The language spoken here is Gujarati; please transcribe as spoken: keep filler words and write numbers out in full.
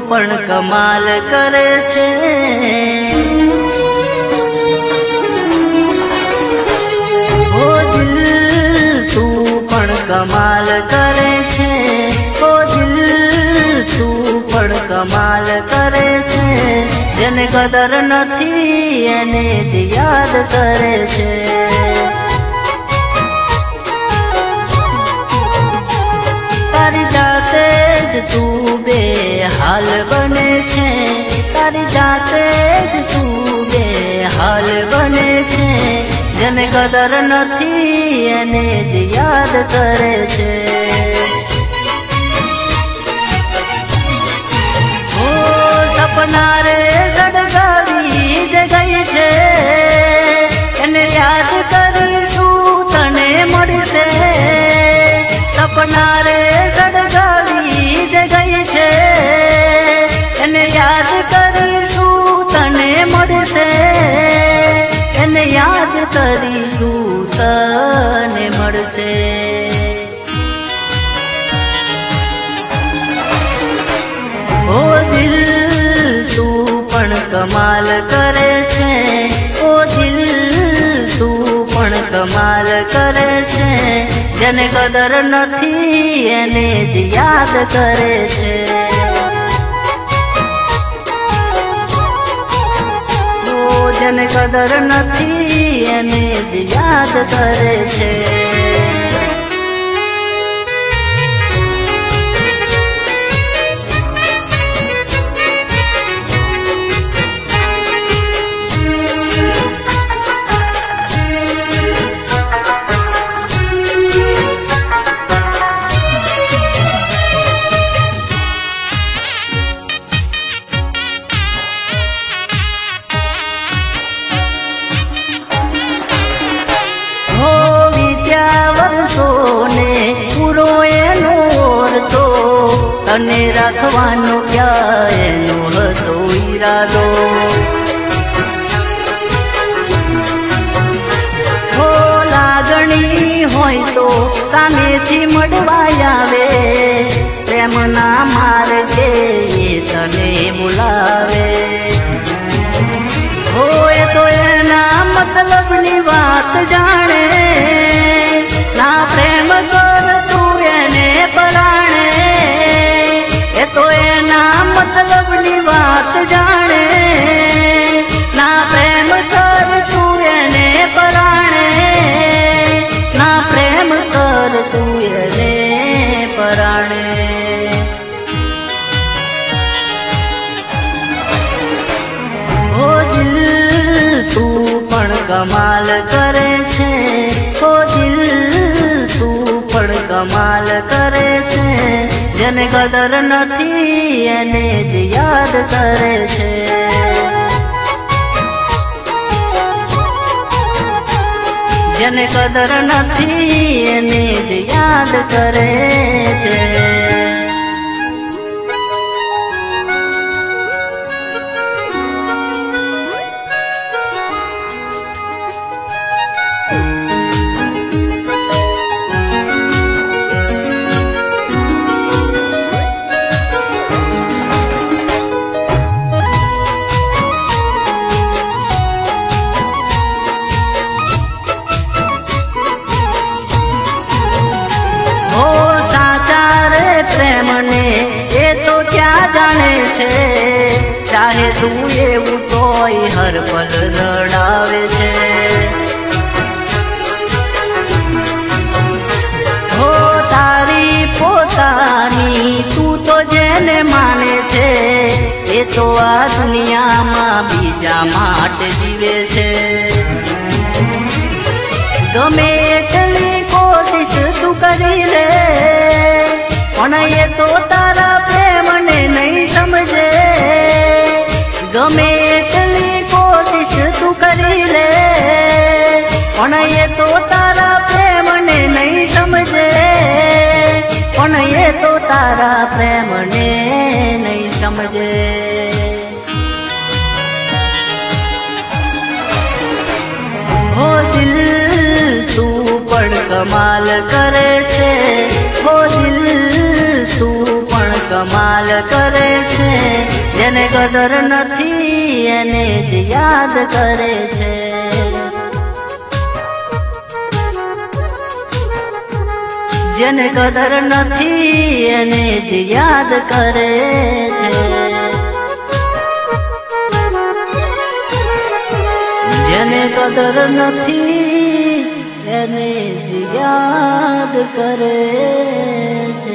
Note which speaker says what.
Speaker 1: પણ કમાલ કરે છે ઓ દિલ તું પણ કમાલ કરે છે ઓ દિલ તું પણ કમાલ કરે છે જેને કદર નથી એને જ યાદ કરે છે તારી જાતે જ તું બે હાલ બને છે તારી જાતે જ તું બે હાલ બને છે જેને કદર નથી એને જ યાદ કરે છે ઓ સપના રે સળગાવી જ ગઈ છે એને યાદ કરીશું તને મળશે સપના રે સળગાવી જ ગઈ છે એને યાદ કરીશું તને મળશે એને યાદ કરીશું તને મળશે ઓ દિલ તું પણ કમાલ કરે છે ઓ દિલ તું પણ કમાલ કરે છે જેને કદર નથી એને જ યાદ કરે છે ઓ જેને કદર નથી એને જ યાદ કરે છે તને રાખવાનો ક્યાં એનો હતો ઈરાદો હો લાગણી હોય તો સામેથી મળવા આવે પ્રેમના માર્ગે એ તને બોલાવે હો એ તો એના મતલબની વાત જાણે ના પ્રેમ કર તું એને પરાણે એ તો એના મતલબની વાત જાણે ના પ્રેમ કર તું એને પરાણે ના પ્રેમ કર તું એને પરાણે ઓ દિલ તું પણ કમાલ કરે છે ઓ દિલ તું પણ કમાલ કરે છે જેને કદર નથી એને જ યાદ કરે છે જેને કદર નથી એને જ યાદ કરે છે ચાહે તું એવું તોય હર પલ રડાવે છે હો તારી પોતાની તું તો જેને માને છે એ તો આ દુનિયામાં બીજા માટે જીવે છે ગમે એટલી કોશિશ તું કરી લે પણ એ તો તારા પ્રેમને નહીં સમજે ગમે એટલી કોશિશ તું કરી લે પણ એ તો તારા પ્રેમને નહીં સમજે પણ એ તો તારા પ્રેમને નહીં સમજે ઓ દિલ તું પણ કમાલ કરે છે ઓ દિલ તું પણ કમાલ કરે છે જેને કદર નથી એને જ યાદ કરે છે, જેને કદર નથી એને જ યાદ કરે છે, જેને કદર નથી એને જ યાદ કરે છે।